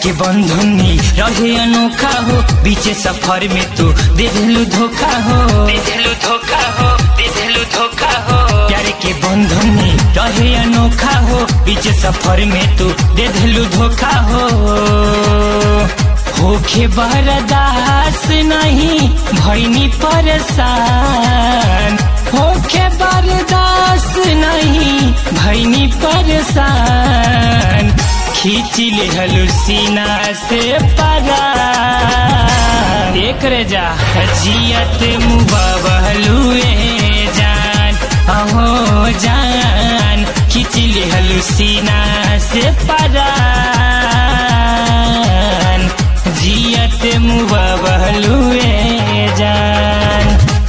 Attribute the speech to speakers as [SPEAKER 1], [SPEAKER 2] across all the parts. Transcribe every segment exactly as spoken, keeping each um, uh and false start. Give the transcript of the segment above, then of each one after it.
[SPEAKER 1] के बंधनी रहे अनोखा हो, बीचे सफर में तू दे दिलू धोखा हो, दे दिलू धोखा हो, दे दिलू धोखा हो। प्यार के बंधनी रहे अनोखा हो, बीचे सफर में तू दे दिलू धोखा हो। होखे बर्दास नहीं भइनी परेशान, होखे बर्दास नहीं भइनी परेशान। खींच ले हलुसीना से परान, देख रे जा जियत मुबाबलुए जान, अहो जान। खींच ले हलुसीना से परान, जियत मुबाबलुए जान।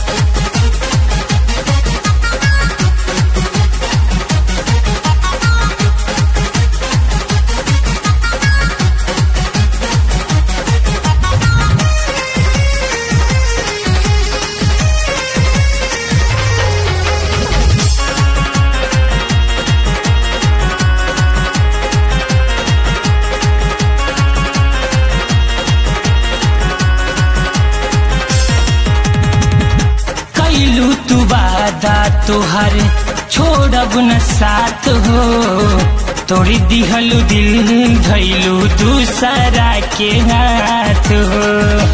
[SPEAKER 1] तू वादा तोहर छोड़ब न साथ हो, तोड़ी दिहलू दिल धैलू दूसरा के हाथ हो।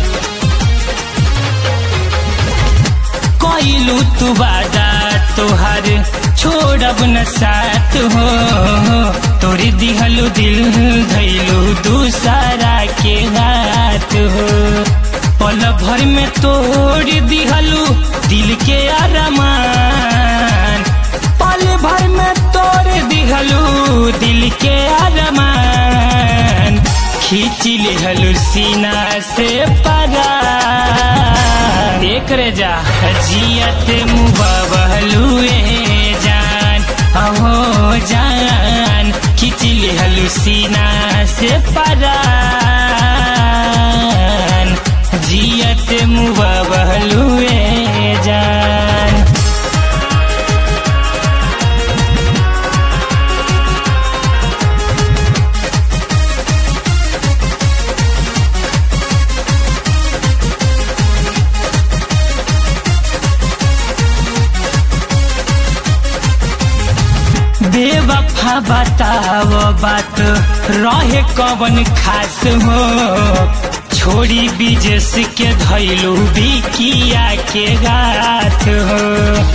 [SPEAKER 1] कोइलू तू वादा तोहर छोड़ब न साथ हो, तोड़ी दिहलू दिल धैलू दूसरा के हाथ हो। पल भर में तोड़ दिहलू दिल के अरमान, पल भर में तोड़ दिहलू दिल के अरमान। खींच ले हलुसीना से परान, देख रे जा जियत मुबाबलुए जान, अहो जान। खींच ले हलुसीना से परान, जियत मुबाबलुए जान। बेवफा बताओ बात रहे कवन खास हो, छोड़ी बिजस के धैलू बिकिया के गाथ हो।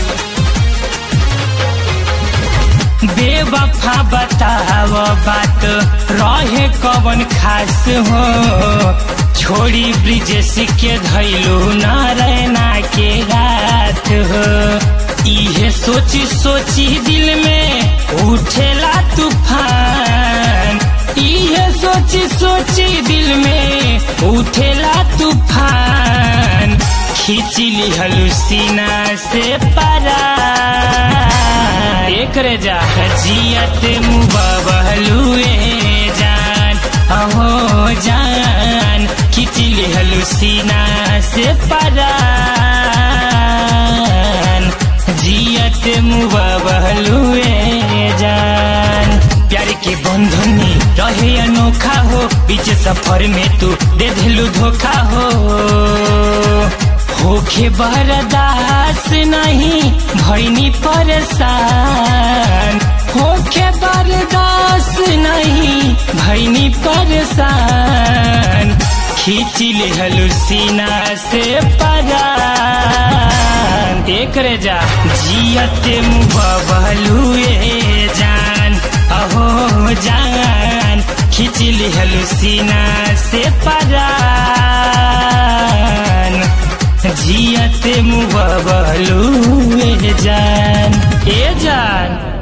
[SPEAKER 1] बेवफा बताओ बात रहे कवन खास हो, छोड़ी ब्रिजेश के धैलू नारायणा के गाथ हो। इहे सोची सोची दिल में उठेला तूफान, इहे सोची सोची दिल में उठेला तूफान। खींच ली हलुसीना से परान, देख रे जा जियत मुबाबलुए जान, अहो जान। खींच ली हलुसीना से परान, जियत मुबाबलुए जान। प्यार के बंधनी रहे अनोखा हो, बीच सफर में तू दे दिलू धोखा हो। होखे बर्दास नहीं भइनी परेशान, होखे बर्दास नहीं भइनी परेशान। खींच ले हलुसीना से परान, देख रे जा जियत मुबाबलुए जान, अहो जान। खींच ले हलुसीना से परान, जियत मुबाबलुए जान, ए जान।